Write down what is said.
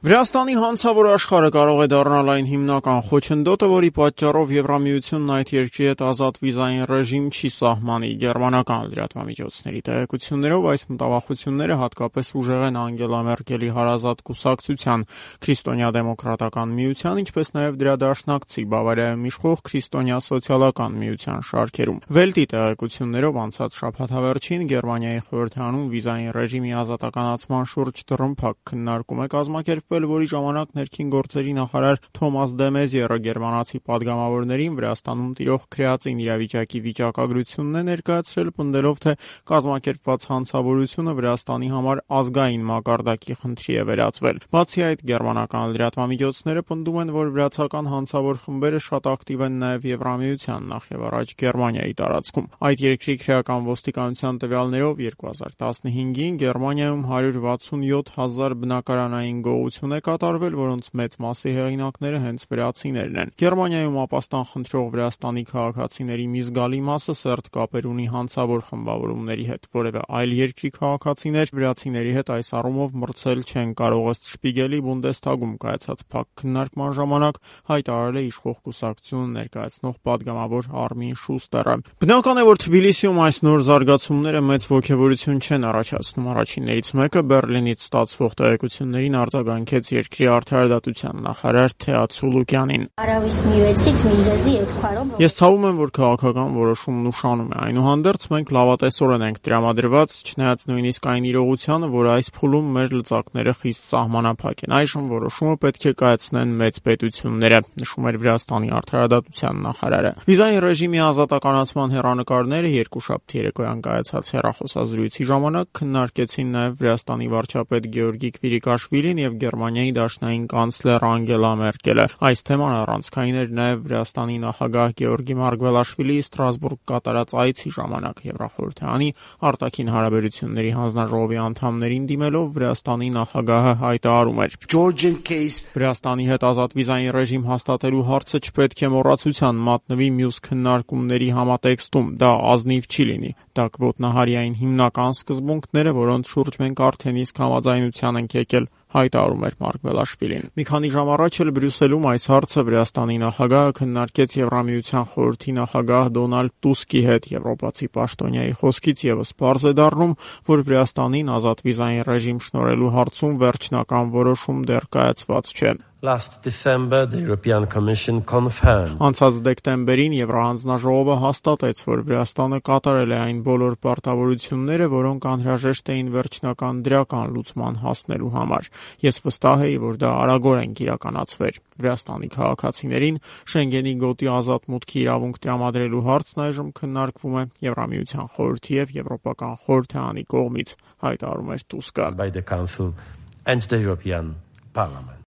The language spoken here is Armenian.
Վրաստանի հանցավոր աշխարհը կարող է դառնալ այն հիմնական խոչընդոտը, որի պատճառով Եվրամիությունն այդ երկրի հետ ազատ վիզային ռեժիմ չի սահմանի։ Գերմանական լրատվամիջոցների տեղեկություններով այս մտավախությունները հատկապես ուժեղ են Անգելա Մերկելի հարազատ կուսակցության Քրիստոնյա-դեմոկրատական միության, ինչպես նաև դրա դաշնակցի Բավարիայում իշխող Քրիստոնյա սոցիալական միության շարքերում։ Վելտի տեղեկություններով անցած շաբաթավերջին Գերմանիայի խորհրդարանում վիզային ռեժիմի ազատականացման շուրջ դռնփակ քննարկում է կազմակերպվել, որի ժամանակ ներքին գործերի նախարար Թոմաս դե Մեզիերը գերմանացի падգամավորներին Վրաստանում տիրող քրեածին իրավիճակի վիճակագրությունն է ներկայացրել, պնդելով, թե կազմակերպված հանցավորությունը Վրաստանի համար ազգային մակարդակի խնդրի է վերածվել։ Բացի այդ, գերմանական լրատվամիջոցները պնդում են, որ վրացական հանցավոր խմբերը շատ ակտիվ են նաև Եվրամիության, նախևառաջ Գերմանիայի տարածքում։ Այդ երկրի քրեական ոստիկանության տվյալներով 2015-ին Գերմանիայում 167,000 բնակարանային գողություն է կատարվել, որոնց մեծ մասի հեղինակները հենց վրացիներն են։ Գերմանիայում ապաստան խնդրող Վրաստանի քաղաքացիների մի զգալի մասը սերտ կապեր ունի հանցավոր խմբավորումների հետ։ Որևէ այլ երկրի քաղաքացիներ վրացիների հետ այս առումով մրցել չեն կարող, ըստ Շպիգելի Բունդեսթագում կայացած փակ քննարկման ժամանակ հայտարարել է իշխող կուսակցությունը ներկայացնող падգամավոր Արմին Շուստերը։ Բնական է, որ Թբիլիսիում այս նոր զարգացումները մեծ ոգևորություն չեն առաջացնում։ Առաջիններից մեկը Բեռլինից ստացվող տեղեկություններին արձագանքեց երկրի արդարադատության նախարար Թեացու Լուկյանին։ Ես ցավում եմ, որ քաղաքական որոշումն ուշանում է։ Այնուհանդերձ մենք լավատեսորեն ենք տրամադրված, չնայած նույնիսկ այն իրողությանը, որ այս փուլում մեր լծակները խիստ սահմանափակ են։ Այժմ որոշումը պետք է կայացնեն մեծ պետությունները, նշում էր Վրաստանի արդարադատության նախարարը։ Վիզային ռեժիմի ազատականացման հեռանկարները երկուշաբթի երեկոյան կայացած հեռախոսազրույցի ժամանակ քննարկեցին նաև Վրաստանի վարչապետ Գեորգի Քվիրիկաշվիլին եւ Գերմանիայի դաշնային կանցլեր Անգելա Մերկելը։ Այս թեման առանցքային էր նաև Վրաստանի նախագահ Գեորգի Մարգվելաշվիլիի Ստրասբուրգ կատարած այցի ժամանակ։ Եվրախորհրդարանի արտաքին հարաբերությունների հանձնաժողովի անդամներին դիմելով Վրաստանի նախագահը հայտարարում էր. Վրաստանի հետ ազատ վիզային ռեժիմ հաստատելու հարցը չպետք է մոռացության մատնվի մյուս քննարկումների համատեքստում։ Դա ազնիվ չի լինի։ Դա կոտնահարի այն հիմնական սկզբունքները, որոնց շուրջ մենք արդեն իսկ համաձայնության ենք եկել, հայտարարում էր Մարգվելաշվիլին։ Մի քանի ժամ առաջ էլ Բրյուսելում այս հարցը Վրաստանի նախագահը քննարկեց Եվրամիության խորհրդի նախագահ Դոնալդ Տուսկի հետ։ Եվրոպացի պաշտոնյայի խոսքից եւս պարզ է դառնում, որ Վրաստանին ազատ վիզային ռեժիմ շնորհելու հարցում վերջնական որոշում դեռ կայացված չէ։ Last December, the European Commission confirmed. Անցած դեկտեմբերին Եվրահանձնաժողովը հաստատեց, որ Վրաստանը կատարել է այն բոլոր պարտավորությունները, որոնք անհրաժեշտ էին վերջնական դրական լուծման հասնելու համար։ Ես վստահ եի, որ դա արագորեն կիրականացվեր։ Վրաստանի քաղաքացիներին Շենգենի գոտի ազատ մուտքի իրավունք տրամադրելու հարցն այժմ քննարկվում է Եվրամիության խորհրդի եւ Եվրոպական խորհրդարանի կողմից, հայտարարում էր Տուսկը։ By the Council and the European Parliament.